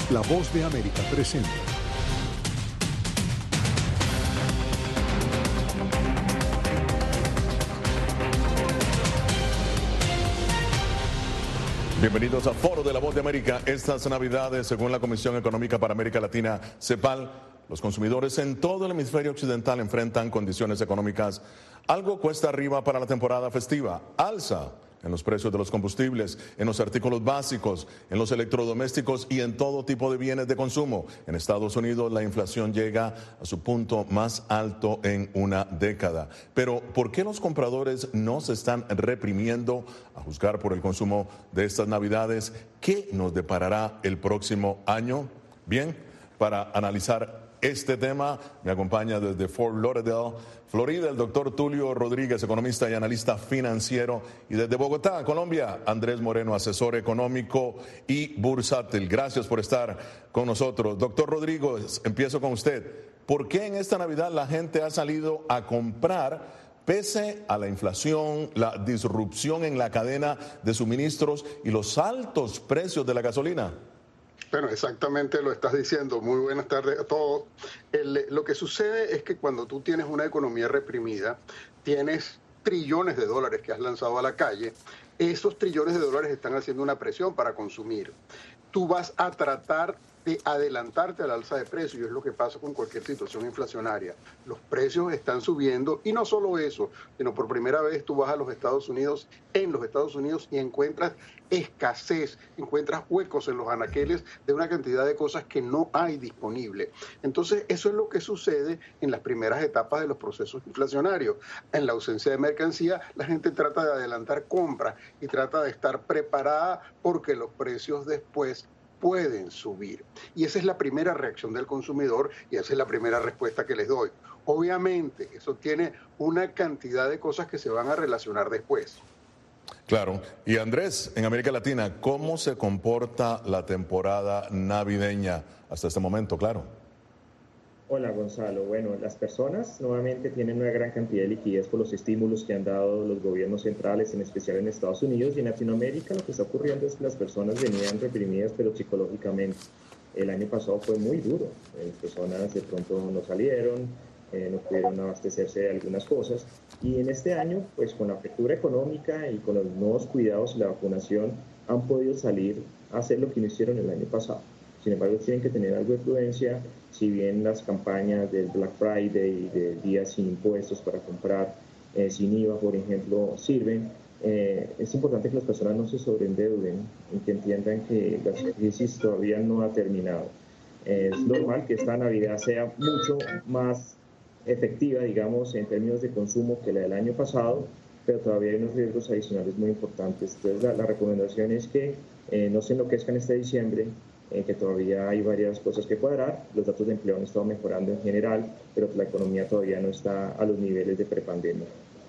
La Voz de América presenta. Bienvenidos a Foro de la Voz de América. Estas Navidades, según la Comisión Económica para América Latina, CEPAL, los consumidores en todo el hemisferio occidental enfrentan condiciones económicas algo cuesta arriba para la temporada festiva. Alza en los precios de los combustibles, en los artículos básicos, en los electrodomésticos y en todo tipo de bienes de consumo. En Estados Unidos la inflación llega a su punto más alto en una década. Pero ¿por qué los compradores no se están reprimiendo a juzgar por el consumo de estas Navidades? ¿Qué nos deparará el próximo año? Bien, para analizar este tema me acompaña desde Fort Lauderdale, Florida, el doctor Tulio Rodríguez, economista y analista financiero, y desde Bogotá, Colombia, Andrés Moreno, asesor económico y bursátil. Gracias por estar con nosotros. Doctor Rodríguez, empiezo con usted. ¿Por qué en esta Navidad la gente ha salido a comprar pese a la inflación, la disrupción en la cadena de suministros y los altos precios de la gasolina? Bueno, exactamente lo estás diciendo. Muy buenas tardes a todos. Lo que sucede es que cuando tú tienes una economía reprimida, tienes trillones de dólares que has lanzado a la calle. Esos trillones de dólares están haciendo una presión para consumir. Tú vas a tratar de adelantarte al alza de precios, y es lo que pasa con cualquier situación inflacionaria. Los precios están subiendo, y no solo eso, sino por primera vez tú vas a los Estados Unidos, y encuentras escasez, encuentras huecos en los anaqueles de una cantidad de cosas que no hay disponible. Entonces, eso es lo que sucede en las primeras etapas de los procesos inflacionarios. En la ausencia de mercancía, la gente trata de adelantar compras y trata de estar preparada porque los precios después pueden subir. Y esa es la primera reacción del consumidor y esa es la primera respuesta que les doy. Obviamente, eso tiene una cantidad de cosas que se van a relacionar después. Claro. Y Andrés, en América Latina, ¿cómo se comporta la temporada navideña hasta este momento? Claro. Hola Gonzalo, bueno, las personas nuevamente tienen una gran cantidad de liquidez por los estímulos que han dado los gobiernos centrales, en especial en Estados Unidos, y en Latinoamérica lo que está ocurriendo es que las personas venían reprimidas pero psicológicamente. El año pasado fue muy duro, las personas de pronto no salieron, no pudieron abastecerse de algunas cosas, y en este año pues con la apertura económica y con los nuevos cuidados y la vacunación han podido salir a hacer lo que no hicieron el año pasado. Sin embargo, tienen que tener algo de prudencia. Si bien las campañas del Black Friday y del día sin impuestos para comprar sin IVA, por ejemplo, sirven, es importante que las personas no se sobreendeuden y que entiendan que la crisis todavía no ha terminado. Es normal que esta Navidad sea mucho más efectiva, digamos, en términos de consumo que la del año pasado, pero todavía hay unos riesgos adicionales muy importantes. Entonces, la recomendación es que no se enloquezcan este diciembre, que todavía hay varias cosas que cuadrar. Los datos de empleo han estado mejorando en general, pero la economía todavía no está a los niveles de prepandemia.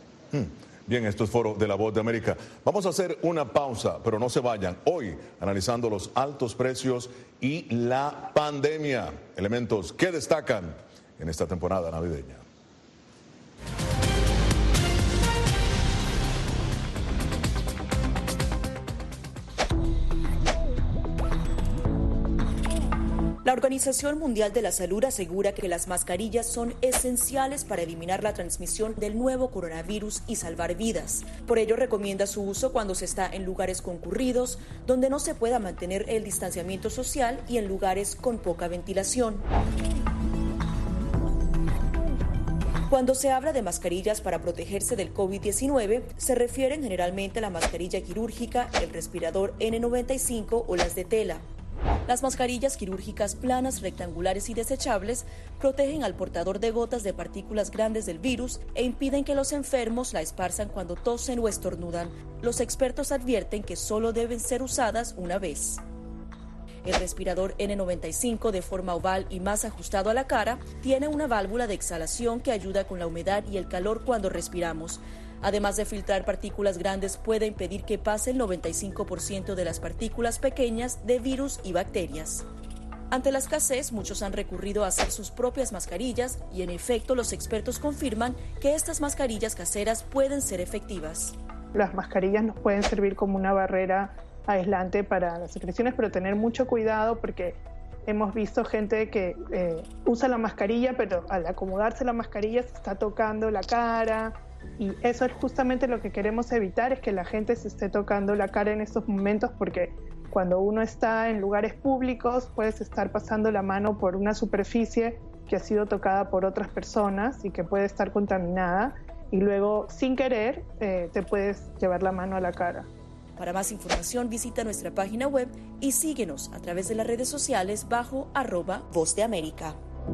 Bien, esto es Foro de la Voz de América. Vamos a hacer una pausa, pero no se vayan. Hoy, analizando los altos precios y la pandemia, elementos que destacan en esta temporada navideña. La Organización Mundial de la Salud asegura que las mascarillas son esenciales para eliminar la transmisión del nuevo coronavirus y salvar vidas. Por ello, recomienda su uso cuando se está en lugares concurridos, donde no se pueda mantener el distanciamiento social y en lugares con poca ventilación. Cuando se habla de mascarillas para protegerse del COVID-19, se refieren generalmente a la mascarilla quirúrgica, el respirador N95 o las de tela. Las mascarillas quirúrgicas planas, rectangulares y desechables protegen al portador de gotas de partículas grandes del virus e impiden que los enfermos la esparzan cuando tosen o estornudan. Los expertos advierten que solo deben ser usadas una vez. El respirador N95, de forma oval y más ajustado a la cara, tiene una válvula de exhalación que ayuda con la humedad y el calor cuando respiramos. Además de filtrar partículas grandes, puede impedir que pase el 95% de las partículas pequeñas de virus y bacterias. Ante la escasez, muchos han recurrido a hacer sus propias mascarillas y, en efecto, los expertos confirman que estas mascarillas caseras pueden ser efectivas. Las mascarillas nos pueden servir como una barrera aislante para las secreciones, pero tener mucho cuidado porque hemos visto gente que usa la mascarilla, pero al acomodarse la mascarilla se está tocando la cara, y eso es justamente lo que queremos evitar, es que la gente se esté tocando la cara en estos momentos, porque cuando uno está en lugares públicos puedes estar pasando la mano por una superficie que ha sido tocada por otras personas y que puede estar contaminada, y luego sin querer te puedes llevar la mano a la cara. Para más información visita nuestra página web y síguenos a través de las redes sociales bajo @Voz de América.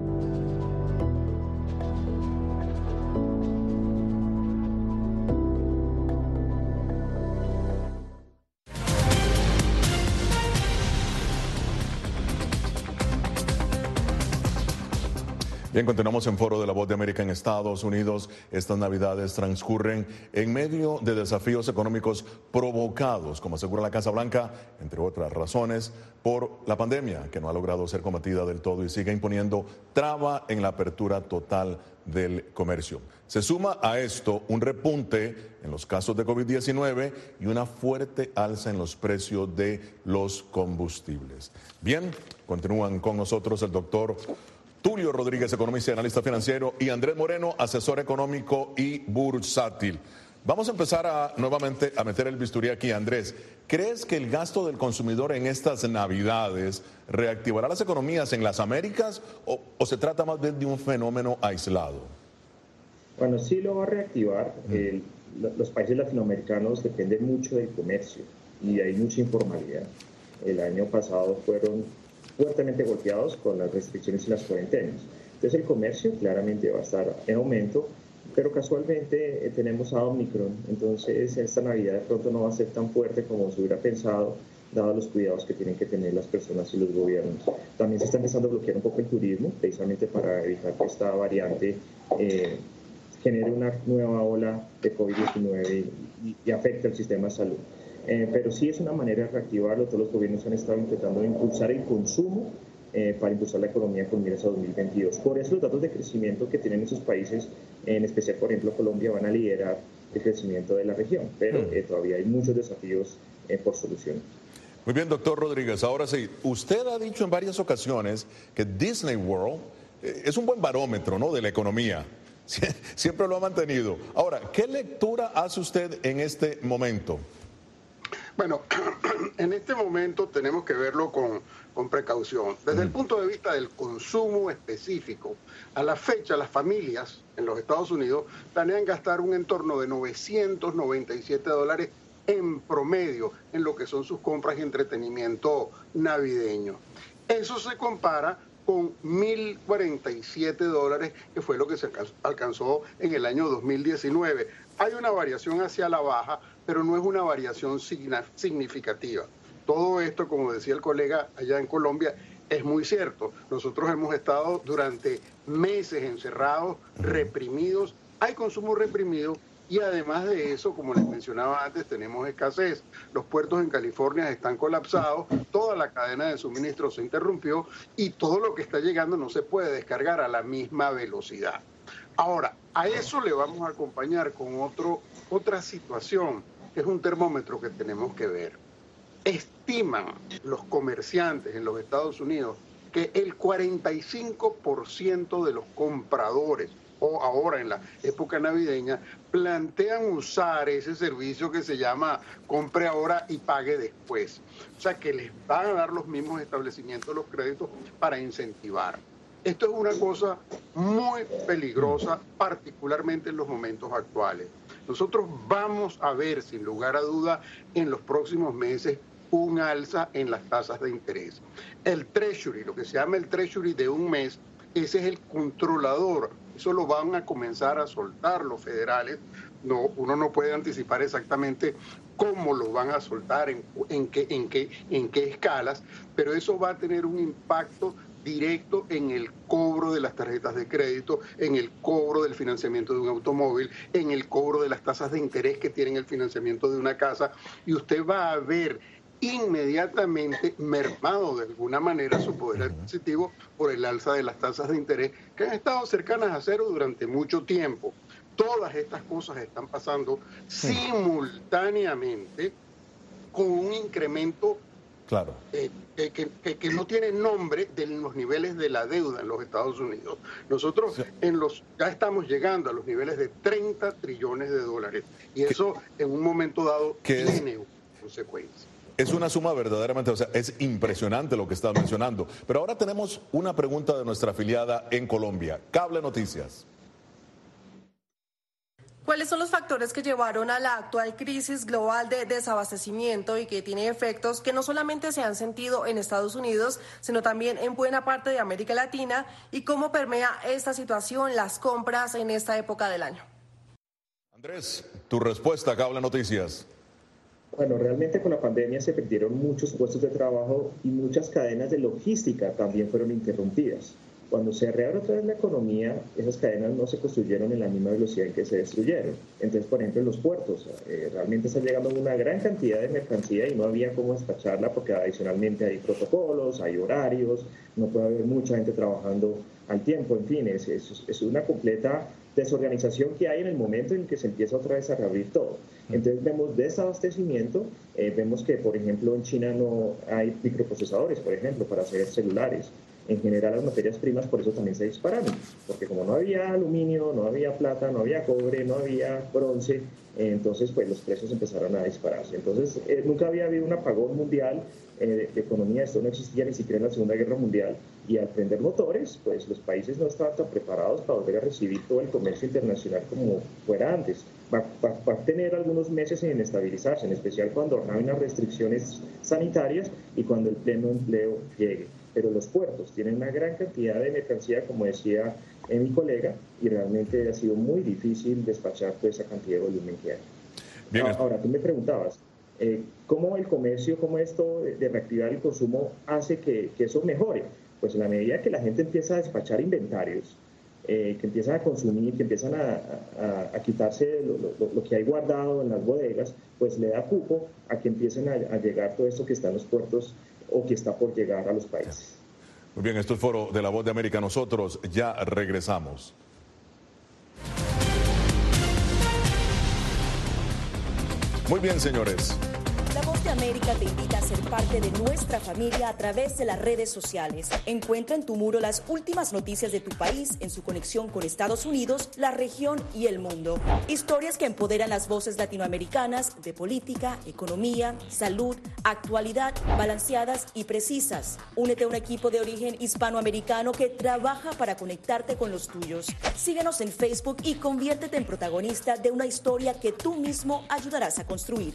Bien, continuamos en Foro de la Voz de América en Estados Unidos. Estas Navidades transcurren en medio de desafíos económicos provocados, como asegura la Casa Blanca, entre otras razones, por la pandemia, que no ha logrado ser combatida del todo y sigue imponiendo traba en la apertura total del comercio. Se suma a esto un repunte en los casos de COVID-19 y una fuerte alza en los precios de los combustibles. Bien, continúan con nosotros el doctor Tulio Rodríguez, economista y analista financiero, y Andrés Moreno, asesor económico y bursátil. Vamos a empezar nuevamente a meter el bisturí aquí. Andrés, ¿crees que el gasto del consumidor en estas Navidades reactivará las economías en las Américas o se trata más bien de un fenómeno aislado? Bueno, sí lo va a reactivar. Los países latinoamericanos dependen mucho del comercio y hay mucha informalidad. El año pasado fueron fuertemente golpeados con las restricciones y las cuarentenas. Entonces el comercio claramente va a estar en aumento, pero casualmente tenemos a Omicron, entonces esta Navidad de pronto no va a ser tan fuerte como se hubiera pensado, dado los cuidados que tienen que tener las personas y los gobiernos. También se está empezando a bloquear un poco el turismo, precisamente para evitar que esta variante genere una nueva ola de COVID-19 y afecte el sistema de salud. Pero sí es una manera de reactivarlo. Todos los gobiernos han estado intentando impulsar el consumo para impulsar la economía con miras a 2022. Por eso los datos de crecimiento que tienen esos países, en especial por ejemplo Colombia, van a liderar el crecimiento de la región, pero todavía hay muchos desafíos por solucionar. Muy bien, doctor Rodríguez. Ahora sí, usted ha dicho en varias ocasiones que Disney World es un buen barómetro, ¿no?, de la economía. Siempre lo ha mantenido. Ahora, ¿qué lectura hace usted en este momento? Bueno, en este momento tenemos que verlo con precaución. Desde el punto de vista del consumo específico, a la fecha las familias en los Estados Unidos planean gastar un entorno de $997 en promedio en lo que son sus compras y entretenimiento navideño. Eso se compara con $1,047, que fue lo que se alcanzó en el año 2019. Hay una variación hacia la baja, pero no es una variación significativa. Todo esto, como decía el colega allá en Colombia, es muy cierto. Nosotros hemos estado durante meses encerrados, reprimidos, hay consumo reprimido y además de eso, como les mencionaba antes, tenemos escasez. Los puertos en California están colapsados, toda la cadena de suministro se interrumpió y todo lo que está llegando no se puede descargar a la misma velocidad. Ahora, a eso le vamos a acompañar con otra situación, que es un termómetro que tenemos que ver. Estiman los comerciantes en los Estados Unidos que el 45% de los compradores, o ahora en la época navideña, plantean usar ese servicio que se llama compre ahora y pague después. O sea, que les van a dar los mismos establecimientos los créditos para incentivar. Esto es una cosa muy peligrosa, particularmente en los momentos actuales. Nosotros vamos a ver, sin lugar a duda, en los próximos meses un alza en las tasas de interés. El Treasury, lo que se llama el Treasury de un mes, ese es el controlador. Eso lo van a comenzar a soltar los federales. No, uno no puede anticipar exactamente cómo lo van a soltar, en qué escalas, pero eso va a tener un impacto directo en el cobro de las tarjetas de crédito, en el cobro del financiamiento de un automóvil, en el cobro de las tasas de interés que tienen el financiamiento de una casa, y usted va a ver inmediatamente mermado de alguna manera su poder adquisitivo por el alza de las tasas de interés que han estado cercanas a cero durante mucho tiempo. Todas estas cosas están pasando simultáneamente con un incremento Claro. Que no tiene nombre de los niveles de la deuda en los Estados Unidos. Nosotros ya estamos llegando a los niveles de 30 trillones de dólares y eso en un momento dado tiene consecuencias. Es una suma verdaderamente, o sea, es impresionante lo que estás mencionando. Pero ahora tenemos una pregunta de nuestra afiliada en Colombia, Cable Noticias. ¿Cuáles son los factores que llevaron a la actual crisis global de desabastecimiento y que tiene efectos que no solamente se han sentido en Estados Unidos, sino también en buena parte de América Latina? ¿Y cómo permea esta situación las compras en esta época del año? Andrés, tu respuesta, Cable Noticias. Bueno, realmente con la pandemia se perdieron muchos puestos de trabajo y muchas cadenas de logística también fueron interrumpidas. Cuando se reabre otra vez la economía, esas cadenas no se construyeron en la misma velocidad en que se destruyeron. Entonces, por ejemplo, en los puertos, realmente está llegando una gran cantidad de mercancía y no había cómo despacharla porque adicionalmente hay protocolos, hay horarios, no puede haber mucha gente trabajando al tiempo, en fin, es una completa desorganización que hay en el momento en que se empieza otra vez a reabrir todo. Entonces vemos desabastecimiento, vemos que, por ejemplo, en China no hay microprocesadores, por ejemplo, para hacer celulares. En general las materias primas por eso también se dispararon, porque como no había aluminio, no había plata, no había cobre, no había bronce, entonces pues los precios empezaron a dispararse. Entonces nunca había habido un apagón mundial de economía, esto no existía ni siquiera en la Segunda Guerra Mundial, y al prender motores, pues los países no estaban tan preparados para volver a recibir todo el comercio internacional como fuera antes. Va a tener algunos meses en estabilizarse, en especial cuando hay unas restricciones sanitarias y cuando el pleno empleo llegue. Pero los puertos tienen una gran cantidad de mercancía, como decía mi colega, y realmente ha sido muy difícil despachar toda esa cantidad de volumen que hay. Bien. Ahora, tú me preguntabas, ¿cómo el comercio, cómo esto de reactivar el consumo hace que eso mejore? Pues en la medida que la gente empieza a despachar inventarios, que empiezan a consumir, que empiezan a quitarse lo que hay guardado en las bodegas, pues le da cupo a que empiecen a llegar todo esto que está en los puertos o que está por llegar a los países. Muy bien, esto es Foro de la Voz de América. Nosotros ya regresamos. Muy bien, señores. La Voz de América te invita a ser parte de nuestra familia a través de las redes sociales. Encuentra en tu muro las últimas noticias de tu país en su conexión con Estados Unidos, la región y el mundo. Historias que empoderan las voces latinoamericanas de política, economía, salud, actualidad, balanceadas y precisas. Únete a un equipo de origen hispanoamericano que trabaja para conectarte con los tuyos. Síguenos en Facebook y conviértete en protagonista de una historia que tú mismo ayudarás a construir.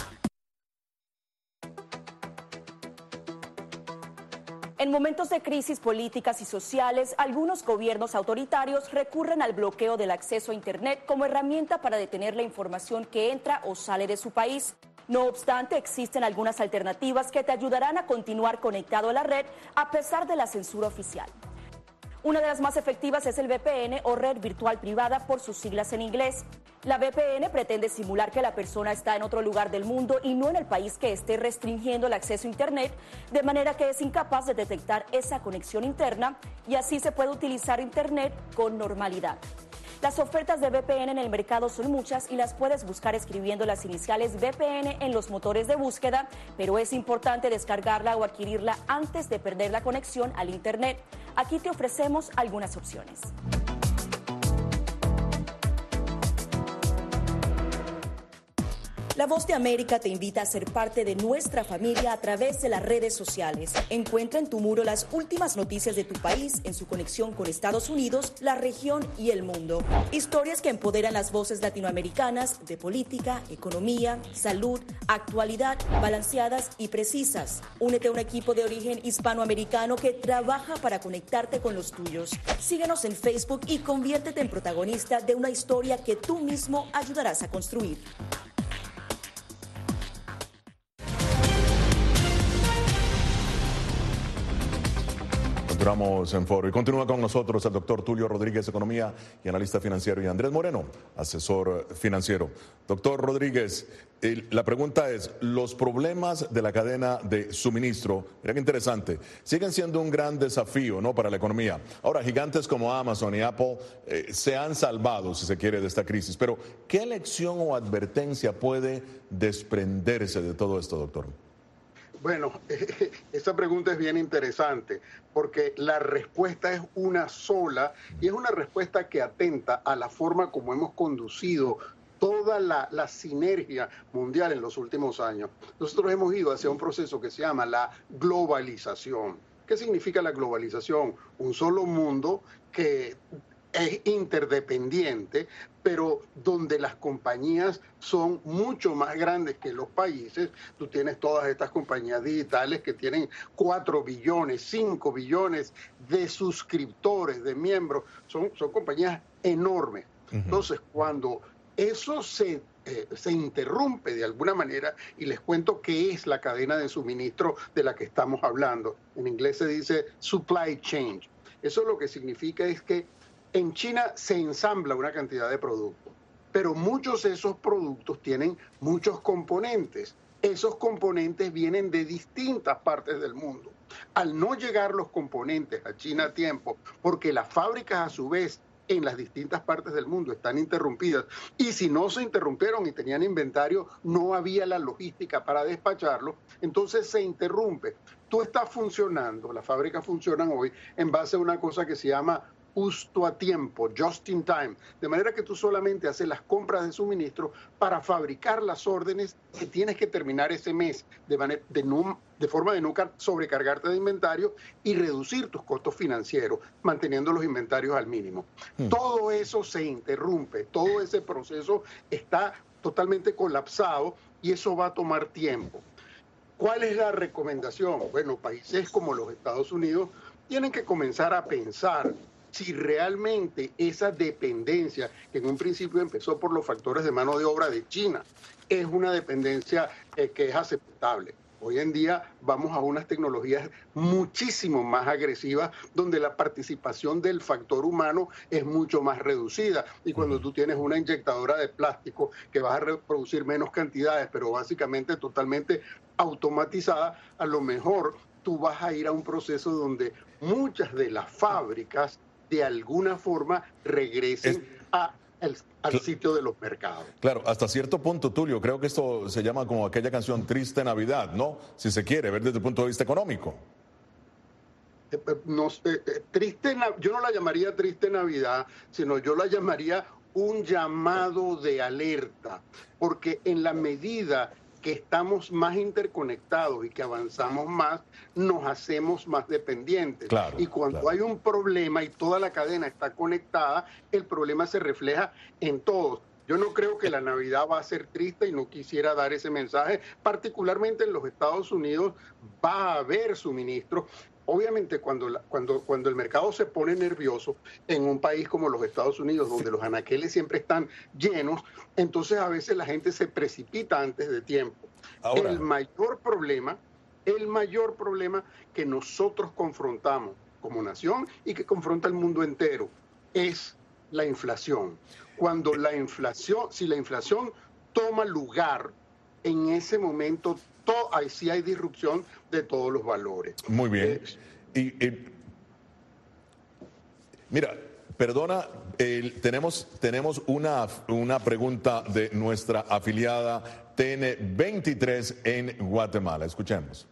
En momentos de crisis políticas y sociales, algunos gobiernos autoritarios recurren al bloqueo del acceso a Internet como herramienta para detener la información que entra o sale de su país. No obstante, existen algunas alternativas que te ayudarán a continuar conectado a la red a pesar de la censura oficial. Una de las más efectivas es el VPN o red virtual privada por sus siglas en inglés. La VPN pretende simular que la persona está en otro lugar del mundo y no en el país que esté restringiendo el acceso a Internet, de manera que es incapaz de detectar esa conexión interna y así se puede utilizar Internet con normalidad. Las ofertas de VPN en el mercado son muchas y las puedes buscar escribiendo las iniciales VPN en los motores de búsqueda, pero es importante descargarla o adquirirla antes de perder la conexión al Internet. Aquí te ofrecemos algunas opciones. La Voz de América te invita a ser parte de nuestra familia a través de las redes sociales. Encuentra en tu muro las últimas noticias de tu país en su conexión con Estados Unidos, la región y el mundo. Historias que empoderan las voces latinoamericanas de política, economía, salud, actualidad, balanceadas y precisas. Únete a un equipo de origen hispanoamericano que trabaja para conectarte con los tuyos. Síguenos en Facebook y conviértete en protagonista de una historia que tú mismo ayudarás a construir. Entramos en Foro y continúa con nosotros el doctor Tulio Rodríguez, economía y analista financiero, y Andrés Moreno, asesor financiero. Doctor Rodríguez, la pregunta es, los problemas de la cadena de suministro, mira qué interesante, siguen siendo un gran desafío, ¿no?, para la economía. Ahora, gigantes como Amazon y Apple se han salvado, si se quiere, de esta crisis, pero ¿qué lección o advertencia puede desprenderse de todo esto, doctor? Bueno, esa pregunta es bien interesante porque la respuesta es una sola y es una respuesta que atenta a la forma como hemos conducido toda la sinergia mundial en los últimos años. Nosotros hemos ido hacia un proceso que se llama la globalización. ¿Qué significa la globalización? Un solo mundo que es interdependiente, pero donde las compañías son mucho más grandes que los países. Tú tienes todas estas compañías digitales que tienen 4 billones, 5 billones de suscriptores, de miembros. Son compañías enormes. Entonces, cuando eso se interrumpe de alguna manera, y les cuento qué es la cadena de suministro de la que estamos hablando. En inglés se dice supply chain. Eso lo que significa es que en China se ensambla una cantidad de productos, pero muchos de esos productos tienen muchos componentes. Esos componentes vienen de distintas partes del mundo. Al no llegar los componentes a China a tiempo, porque las fábricas a su vez en las distintas partes del mundo están interrumpidas, y si no se interrumpieron y tenían inventario, no había la logística para despacharlo, entonces se interrumpe. Tú estás funcionando, las fábricas funcionan hoy en base a una cosa que se llama justo a tiempo, just in time, de manera que tú solamente haces las compras de suministro para fabricar las órdenes que tienes que terminar ese mes, de forma de nunca sobrecargarte de inventario y reducir tus costos financieros, manteniendo los inventarios al mínimo. Todo eso se interrumpe, todo ese proceso está totalmente colapsado y eso va a tomar tiempo. ¿Cuál es la recomendación? Bueno, países como los Estados Unidos tienen que comenzar a pensar si realmente esa dependencia, que en un principio empezó por los factores de mano de obra de China, es una dependencia que es aceptable. Hoy en día vamos a unas tecnologías muchísimo más agresivas, donde la participación del factor humano es mucho más reducida. Y cuando tú tienes una inyectadora de plástico que vas a reproducir menos cantidades, pero básicamente totalmente automatizada, a lo mejor tú vas a ir a un proceso donde muchas de las fábricas de alguna forma regresen al sitio de los mercados. Claro, hasta cierto punto, Tulio, creo que esto se llama como aquella canción Triste Navidad, ¿no? Si se quiere ver desde el punto de vista económico. No, yo no la llamaría Triste Navidad, sino yo la llamaría un llamado de alerta, porque en la medida que estamos más interconectados y que avanzamos más, nos hacemos más dependientes. Claro, y cuando hay un problema y toda la cadena está conectada, el problema se refleja en todos. Yo no creo que la Navidad va a ser triste y no quisiera dar ese mensaje. Particularmente en los Estados Unidos va a haber suministro. Obviamente cuando el mercado se pone nervioso en un país como los Estados Unidos, donde los anaqueles siempre están llenos, entonces a veces la gente se precipita antes de tiempo. Ahora, el mayor problema que nosotros confrontamos como nación y que confronta el mundo entero es la inflación. Si la inflación toma lugar, en ese momento ahí sí hay disrupción de todos los valores. Muy bien. Mira, perdona, tenemos una pregunta de nuestra afiliada TN23 en Guatemala. Escuchemos.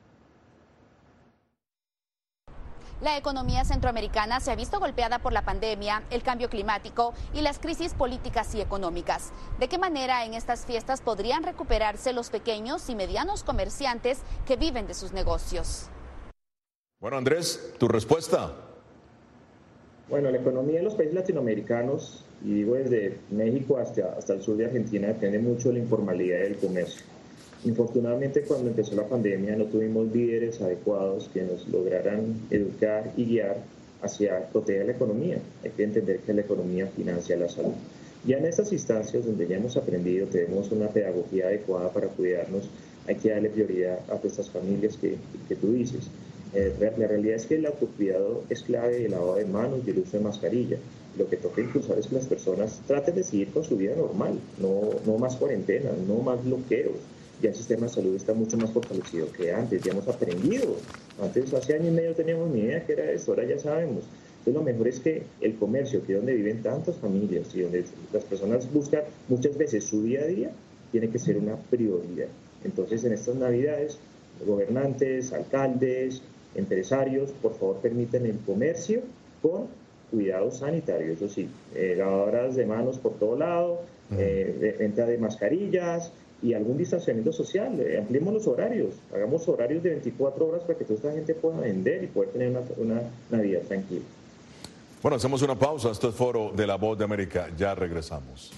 La economía centroamericana se ha visto golpeada por la pandemia, el cambio climático y las crisis políticas y económicas. ¿De qué manera en estas fiestas podrían recuperarse los pequeños y medianos comerciantes que viven de sus negocios? Bueno, Andrés, ¿tu respuesta? Bueno, la economía de los países latinoamericanos, y digo desde México hasta el sur de Argentina, depende mucho de la informalidad del comercio. Infortunadamente, cuando empezó la pandemia no tuvimos líderes adecuados que nos lograran educar y guiar hacia proteger la economía. Hay que entender que la economía financia la salud. Ya en estas instancias donde ya hemos aprendido, tenemos una pedagogía adecuada para cuidarnos, hay que darle prioridad a estas familias que tú dices. La realidad es que el autocuidado es clave del lavado de manos y el uso de mascarilla. Lo que toca impulsar es que las personas traten de seguir con su vida normal, no más cuarentena, no más bloqueos. Ya el sistema de salud está mucho más fortalecido que antes, ya hemos aprendido. Antes, hace año y medio, teníamos ni idea qué era esto, ahora ya sabemos. Entonces, lo mejor es que el comercio, que es donde viven tantas familias y donde las personas buscan muchas veces su día a día, tiene que ser una prioridad. Entonces, en estas Navidades, Gobernantes, alcaldes, empresarios, por favor permitan el comercio con cuidado sanitario, eso sí, lavadoras de manos por todo lado, venta de mascarillas y algún distanciamiento social. Ampliemos los horarios, hagamos horarios de 24 horas para que toda esta gente pueda vender y poder tener una Navidad tranquila. Bueno, hacemos una pausa. Esto es Foro de la Voz de América. Ya regresamos.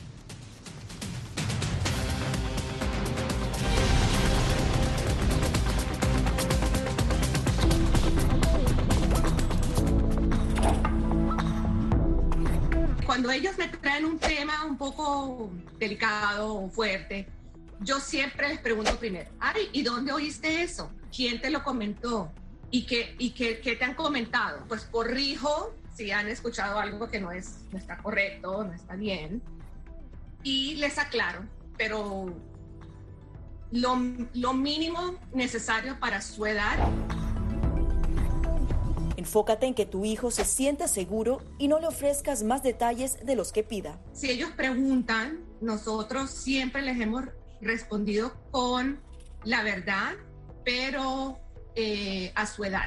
Cuando ellos me traen un tema un poco delicado o fuerte, yo siempre les pregunto primero, Ari, ¿y dónde oíste eso? ¿Quién te lo comentó? ¿Y qué te han comentado? Pues corrijo si han escuchado algo que no está correcto, no está bien, y les aclaro, pero lo mínimo necesario para su edad. Enfócate en que tu hijo se sienta seguro y no le ofrezcas más detalles de los que pida. Si ellos preguntan, nosotros siempre les hemos respondido con la verdad, pero a su edad.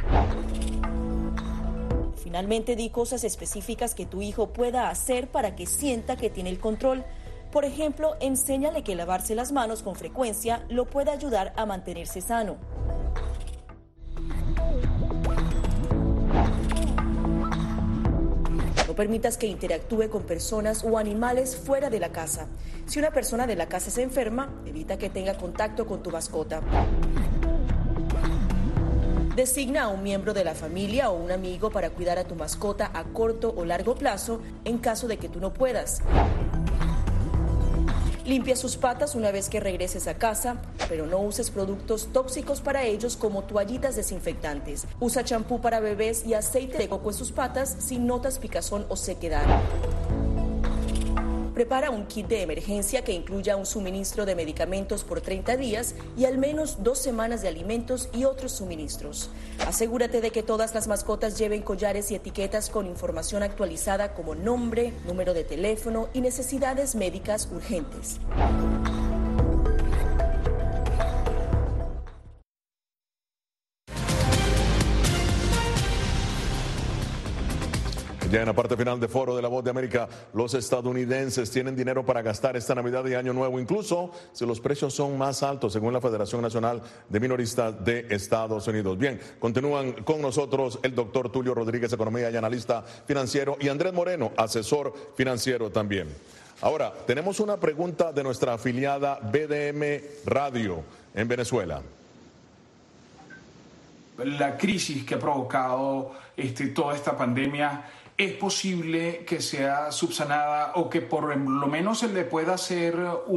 Finalmente, di cosas específicas que tu hijo pueda hacer para que sienta que tiene el control. Por ejemplo, enséñale que lavarse las manos con frecuencia lo puede ayudar a mantenerse sano. No permitas que interactúe con personas o animales fuera de la casa. Si una persona de la casa se enferma, evita que tenga contacto con tu mascota. Designa a un miembro de la familia o un amigo para cuidar a tu mascota a corto o largo plazo en caso de que tú no puedas. Limpia sus patas una vez que regreses a casa, pero no uses productos tóxicos para ellos como toallitas desinfectantes. Usa champú para bebés y aceite de coco en sus patas si notas picazón o sequedad. Prepara un kit de emergencia que incluya un suministro de medicamentos por 30 días y al menos 2 semanas de alimentos y otros suministros. Asegúrate de que todas las mascotas lleven collares y etiquetas con información actualizada como nombre, número de teléfono y necesidades médicas urgentes. Ya en la parte final de Foro de la Voz de América, los estadounidenses tienen dinero para gastar esta Navidad y Año Nuevo, incluso si los precios son más altos, según la Federación Nacional de Minoristas de Estados Unidos. Bien, continúan con nosotros el doctor Tulio Rodríguez, economía y analista financiero, y Andrés Moreno, asesor financiero también. Ahora, tenemos una pregunta de nuestra afiliada BDM Radio en Venezuela. La crisis que ha provocado toda esta pandemia, ¿es posible que sea subsanada o que por lo menos se le pueda hacer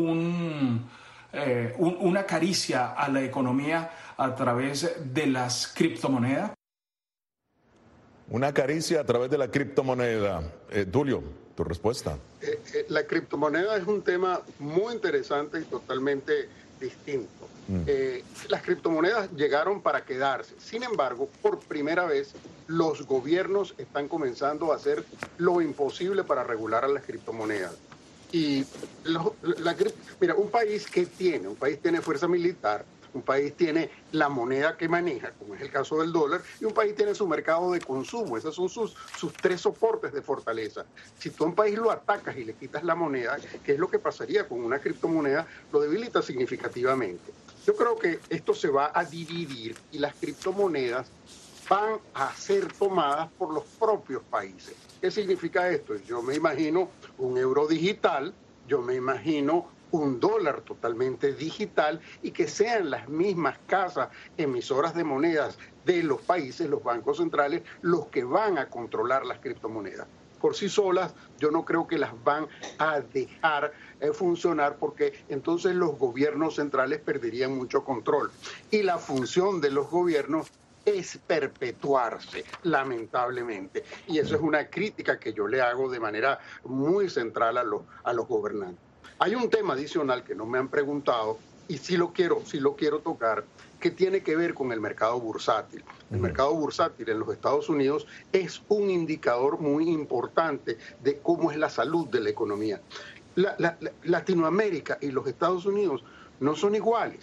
una caricia a la economía a través de las criptomonedas? Una caricia a través de la criptomoneda. Tulio, tu respuesta. La criptomoneda es un tema muy interesante y totalmente distinto. Las criptomonedas llegaron para quedarse. Sin embargo, por primera vez, los gobiernos están comenzando a hacer lo imposible para regular a las criptomonedas. Y mira, un país tiene fuerza militar, un país tiene la moneda que maneja, como es el caso del dólar, y un país tiene su mercado de consumo. Esos son sus 3 soportes de fortaleza. Si tú a un país lo atacas y le quitas la moneda, que es lo que pasaría con una criptomoneda, lo debilita significativamente. Yo creo que esto se va a dividir y las criptomonedas van a ser tomadas por los propios países. ¿Qué significa esto? Yo me imagino un euro digital, yo me imagino un dólar totalmente digital y que sean las mismas casas emisoras de monedas de los países, los bancos centrales, los que van a controlar las criptomonedas. Por sí solas, yo no creo que las van a dejar funcionar, porque entonces los gobiernos centrales perderían mucho control. Y la función de los gobiernos es perpetuarse, lamentablemente. Y eso es una crítica que yo le hago de manera muy central a los gobernantes. Hay un tema adicional que no me han preguntado y sí lo quiero tocar, que tiene que ver con el mercado bursátil. El mercado bursátil en los Estados Unidos es un indicador muy importante de cómo es la salud de la economía. Latinoamérica y los Estados Unidos no son iguales.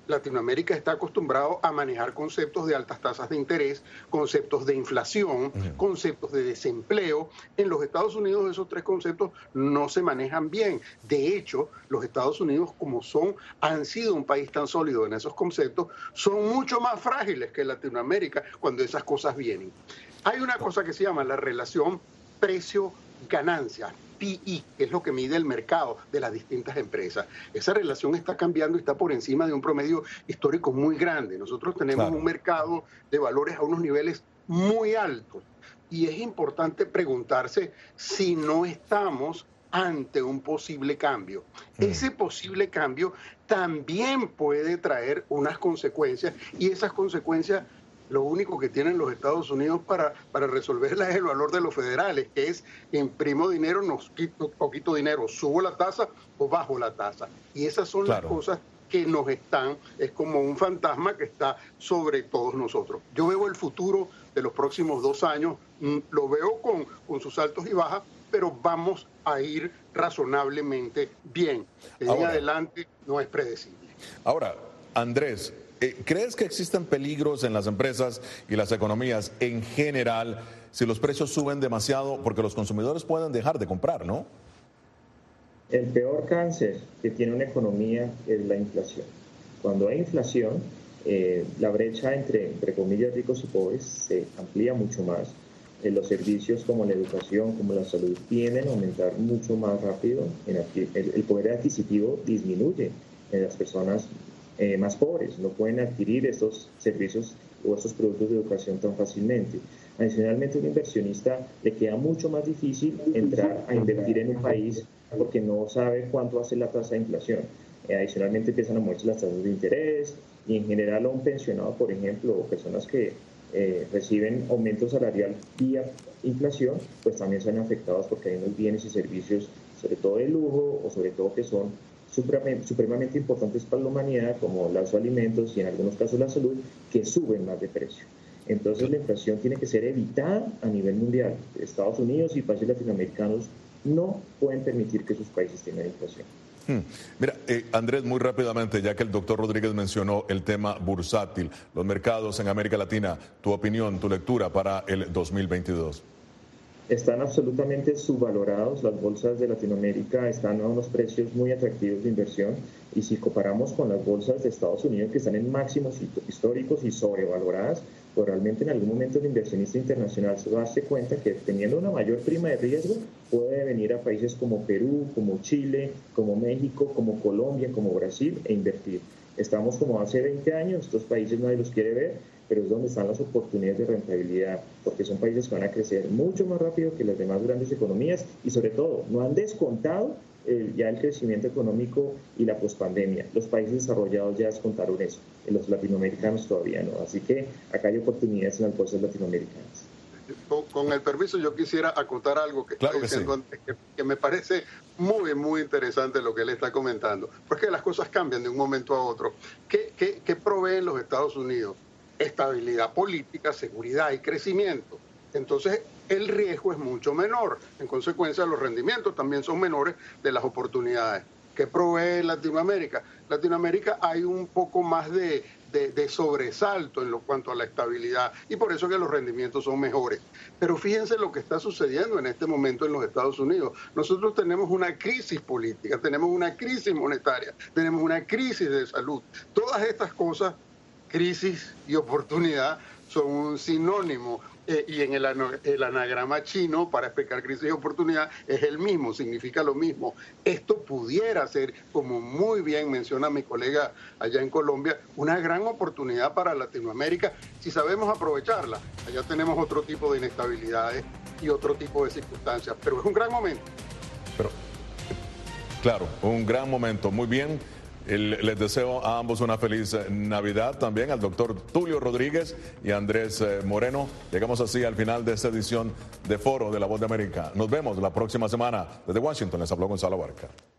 Latinoamérica está acostumbrado a manejar conceptos de altas tasas de interés, conceptos de inflación, conceptos de desempleo. En los Estados Unidos esos tres conceptos no se manejan bien. De hecho, los Estados Unidos, como han sido un país tan sólido en esos conceptos, son mucho más frágiles que Latinoamérica cuando esas cosas vienen. Hay una cosa que se llama la relación precio-ganancia, PI, que es lo que mide el mercado de las distintas empresas. Esa relación está cambiando y está por encima de un promedio histórico muy grande. Nosotros tenemos un mercado de valores a unos niveles muy altos y es importante preguntarse si no estamos ante un posible cambio. Ese posible cambio también puede traer unas consecuencias y esas consecuencias lo único que tienen los Estados Unidos para resolverla es el valor de los federales, que es imprimo dinero, quito dinero, subo la tasa o bajo la tasa. Y esas son las cosas que es como un fantasma que está sobre todos nosotros. Yo veo el futuro de los próximos 2 años, lo veo con sus altos y bajas, pero vamos a ir razonablemente bien. De ahí en adelante no es predecible. Ahora, Andrés, ¿crees que existen peligros en las empresas y las economías en general si los precios suben demasiado? Porque los consumidores pueden dejar de comprar, ¿no? El peor cáncer que tiene una economía es la inflación. Cuando hay inflación, la brecha entre comillas, ricos y pobres se amplía mucho más. Los servicios como la educación, como la salud, tienden a aumentar mucho más rápido. El poder adquisitivo disminuye en las personas más pobres, no pueden adquirir estos servicios o estos productos de educación tan fácilmente. Adicionalmente, a un inversionista le queda mucho más difícil entrar a invertir en un país porque no sabe cuánto hace la tasa de inflación. Adicionalmente, empiezan a moverse las tasas de interés y en general a un pensionado, por ejemplo, o personas que reciben aumento salarial vía inflación, pues también son afectados porque hay unos bienes y servicios, sobre todo de lujo o sobre todo que son supremamente importantes para la humanidad, como los alimentos y en algunos casos la salud, que suben más de precio. Entonces la inflación tiene que ser evitada a nivel mundial. Estados Unidos y países latinoamericanos no pueden permitir que sus países tengan inflación. Mira, Andrés, muy rápidamente, ya que el doctor Rodríguez mencionó el tema bursátil, los mercados en América Latina, tu opinión, tu lectura para el 2022. Están absolutamente subvalorados. Las bolsas de Latinoamérica están a unos precios muy atractivos de inversión y si comparamos con las bolsas de Estados Unidos que están en máximos históricos y sobrevaloradas, pues realmente en algún momento el inversionista internacional se va a darse cuenta que teniendo una mayor prima de riesgo puede venir a países como Perú, como Chile, como México, como Colombia, como Brasil e invertir. Estamos como hace 20 años, estos países nadie los quiere ver, pero es donde están las oportunidades de rentabilidad, porque son países que van a crecer mucho más rápido que las demás grandes economías y sobre todo no han descontado ya el crecimiento económico y la pospandemia. Los países desarrollados ya descontaron eso, los latinoamericanos todavía no, así que acá hay oportunidades en las bolsas latinoamericanas. Con el permiso, yo quisiera acotar algo que está diciendo antes, que me parece muy interesante lo que él está comentando, porque las cosas cambian de un momento a otro. ¿Qué proveen los Estados Unidos? Estabilidad política, seguridad y crecimiento. Entonces, el riesgo es mucho menor. En consecuencia, los rendimientos también son menores de las oportunidades. ¿Qué provee Latinoamérica? Latinoamérica hay un poco más de sobresalto en cuanto a la estabilidad y por eso que los rendimientos son mejores. Pero fíjense lo que está sucediendo en este momento en los Estados Unidos. Nosotros tenemos una crisis política, tenemos una crisis monetaria, tenemos una crisis de salud. Todas estas cosas, crisis y oportunidad, son un sinónimo. Y en el anagrama chino para explicar crisis y oportunidad es el mismo, significa lo mismo. Esto pudiera ser, como muy bien menciona mi colega allá en Colombia, una gran oportunidad para Latinoamérica si sabemos aprovecharla. Allá tenemos otro tipo de inestabilidades y otro tipo de circunstancias, pero es un gran momento. Claro, un gran momento. Muy bien. Les deseo a ambos una feliz Navidad, también al doctor Tulio Rodríguez y Andrés Moreno. Llegamos así al final de esta edición de Foro de La Voz de América. Nos vemos la próxima semana. Desde Washington les habló Gonzalo Barca.